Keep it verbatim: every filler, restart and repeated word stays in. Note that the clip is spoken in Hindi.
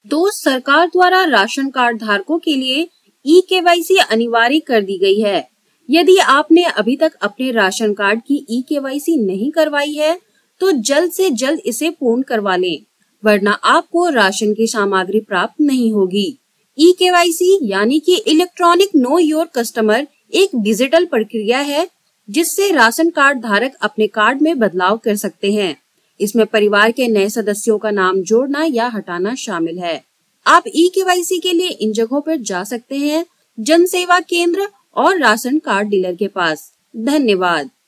दोस्त, सरकार द्वारा राशन कार्ड धारकों के लिए ई केवाईसी अनिवार्य कर दी गई है। यदि आपने अभी तक अपने राशन कार्ड की ई केवाईसी नहीं करवाई है, तो जल्द से जल्द इसे पूर्ण करवा लें, वरना आपको राशन की सामग्री प्राप्त नहीं होगी। ई केवाईसी यानी कि इलेक्ट्रॉनिक नो योर कस्टमर एक डिजिटल प्रक्रिया है, जिससे राशन कार्ड धारक अपने कार्ड में बदलाव कर सकते हैं। इसमें परिवार के नए सदस्यों का नाम जोड़ना या हटाना शामिल है। आप ई केवाईसी के लिए इन जगहों पर जा सकते हैं: जन सेवा केंद्र और राशन कार्ड डीलर के पास। धन्यवाद।